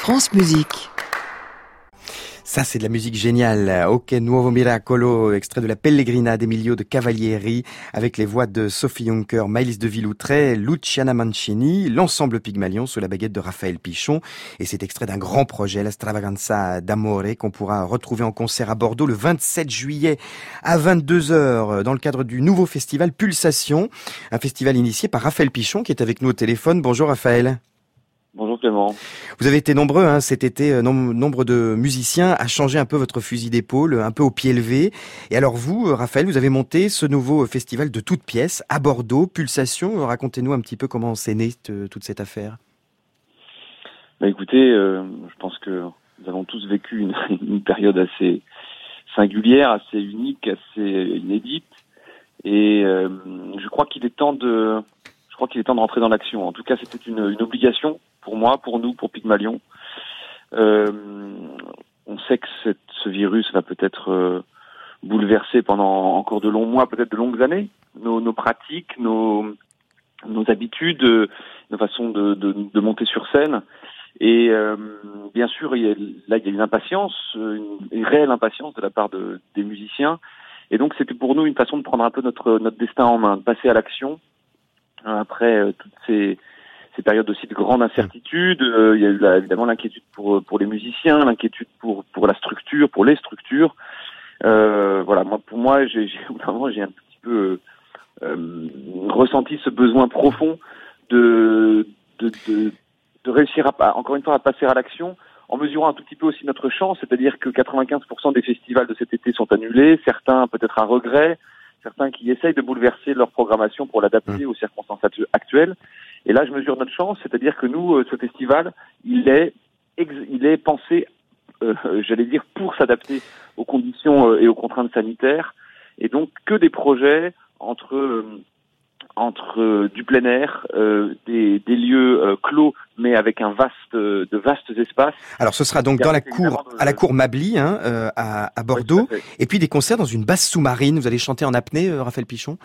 France Musique. Ça, c'est de la musique géniale. Ok, Nuovo Miracolo, extrait de la Pellegrina d'Emilio de Cavalieri, avec les voix de Sophie Juncker, Maëlys de Villoutré, Luciana Mancini, l'ensemble Pygmalion sous la baguette de Raphaël Pichon. Et c'est extrait d'un grand projet, la Stravaganza d'Amore, qu'on pourra retrouver en concert à Bordeaux le 27 juillet à 22h dans le cadre du nouveau festival Pulsation. Un festival initié par Raphaël Pichon qui est avec nous au téléphone. Bonjour Raphaël. Bonjour Clément. Vous avez été nombreux cet été, nombre de musiciens à changer un peu votre fusil d'épaule, un peu au pied levé. Et alors vous, Raphaël, vous avez monté ce nouveau festival de toutes pièces à Bordeaux, Pulsation. Racontez-nous un petit peu comment s'est née toute cette affaire. Écoutez, je pense que nous avons tous vécu une période assez singulière, assez unique, assez inédite. Et je crois qu'il est temps de rentrer dans l'action. En tout cas, c'était une obligation pour moi, pour nous, pour Pygmalion. On sait que ce virus va peut-être bouleverser pendant encore de longs mois, peut-être de longues années, nos pratiques, nos habitudes, nos façons de monter sur scène. Et bien sûr, il y a une impatience, une réelle impatience de la part des musiciens. Et donc, c'était pour nous une façon de prendre un peu notre destin en main, de passer à l'action. Après toutes ces périodes aussi de grande incertitude, il y a eu évidemment l'inquiétude pour les musiciens, l'inquiétude pour la structure, pour les structures. Voilà, pour moi, j'ai un petit peu ressenti ce besoin profond de réussir encore une fois à passer à l'action, en mesurant un tout petit peu aussi notre chance, c'est-à-dire que 95% des festivals de cet été sont annulés, certains peut-être à regret, certains qui essayent de bouleverser leur programmation pour l'adapter aux circonstances actuelles. Et là, je mesure notre chance, c'est-à-dire que nous, ce festival, il est pensé, j'allais dire, pour s'adapter aux conditions et aux contraintes sanitaires. Et donc, que des projets entre du plein air, des lieux clos, mais avec de vastes espaces. Alors ce sera donc dans la cour, à la cour Mably, à Bordeaux, oui, et puis des concerts dans une base sous-marine. Vous allez chanter en apnée, Raphaël Pichon?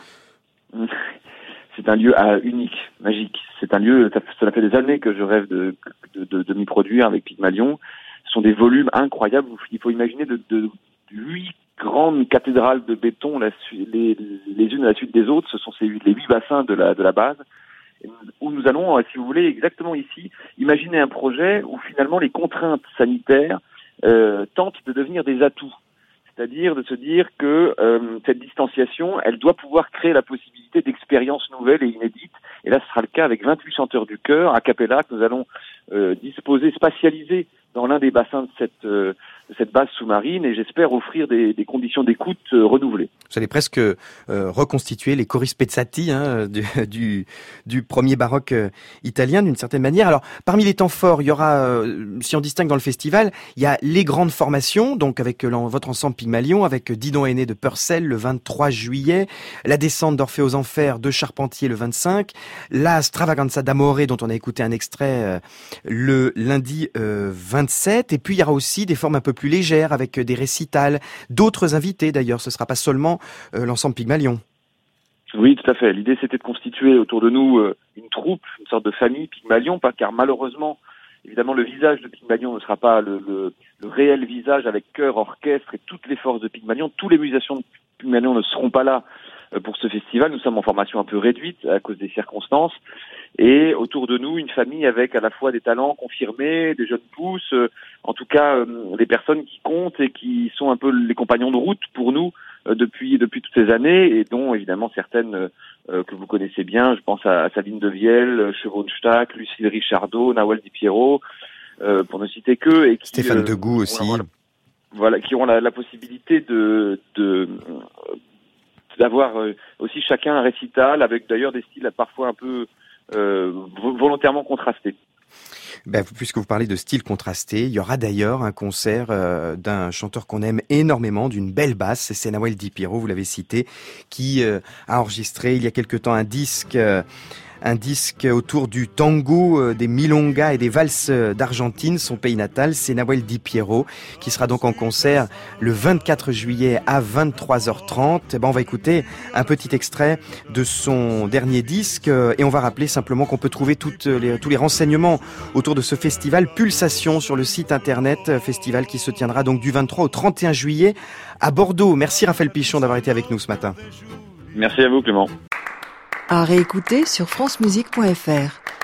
C'est un lieu unique, magique. C'est un lieu, ça fait des années que je rêve de m'y produire avec Pygmalion. Ce sont des volumes incroyables. Il faut imaginer de 8 grandes cathédrales de béton, les unes à la suite des autres. Ce sont les 8 bassins de la base, où nous allons, si vous voulez, exactement ici, imaginer un projet où finalement les contraintes sanitaires tentent de devenir des atouts. C'est-à-dire de se dire que cette distanciation, elle doit pouvoir créer la possibilité d'expériences nouvelles et inédites. Et là, ce sera le cas avec 28 chanteurs du chœur, a cappella, que nous allons disposer, spatialiser dans l'un des bassins de cette base sous-marine, et j'espère offrir des conditions d'écoute renouvelées. Vous allez presque reconstituer les choris spezzati du premier baroque italien d'une certaine manière. Alors, parmi les temps forts, il y aura, si on distingue dans le festival, il y a les grandes formations, donc avec votre ensemble Pygmalion, avec Didon Aîné de Purcell le 23 juillet, la descente d'Orphée aux Enfers de Charpentier le 25, la Stravaganza d'Amore dont on a écouté un extrait le lundi 27, et puis il y aura aussi des formes un peu plus légères avec des récitals, d'autres invités d'ailleurs, ce ne sera pas seulement l'ensemble Pygmalion. Oui, tout à fait. L'idée, c'était de constituer autour de nous une troupe, une sorte de famille Pygmalion, car malheureusement, évidemment, le visage de Pygmalion ne sera pas le réel visage avec chœur, orchestre et toutes les forces de Pygmalion. Tous les musiciens de Pygmalion ne seront pas là pour ce festival. Nous sommes en formation un peu réduite à cause des circonstances. Et autour de nous, une famille avec à la fois des talents confirmés, des jeunes pousses, en tout cas des personnes qui comptent et qui sont un peu les compagnons de route pour nous depuis toutes ces années, et dont évidemment certaines que vous connaissez bien. Je pense à Sabine Devielle, Chevronstack, Lucille Richardot, Nawel Di Piero, pour ne citer que. Et qui, Stéphane Degout aussi. Voilà, qui auront la possibilité d'avoir aussi chacun un récital, avec d'ailleurs des styles parfois un peu volontairement contrastés. Puisque vous parlez de style contrasté, il y aura d'ailleurs un concert d'un chanteur qu'on aime énormément, d'une belle basse, c'est Nawel Di Piero, vous l'avez cité, qui a enregistré il y a quelque temps un disque Un disque autour du tango, des milongas et des valses d'Argentine, son pays natal. C'est Nahuel Di Piero qui sera donc en concert le 24 juillet à 23h30. On va écouter un petit extrait de son dernier disque et on va rappeler simplement qu'on peut trouver tous les renseignements autour de ce festival Pulsation sur le site internet, festival qui se tiendra donc du 23 au 31 juillet à Bordeaux. Merci Raphaël Pichon d'avoir été avec nous ce matin. Merci à vous Clément. À réécouter sur francemusique.fr.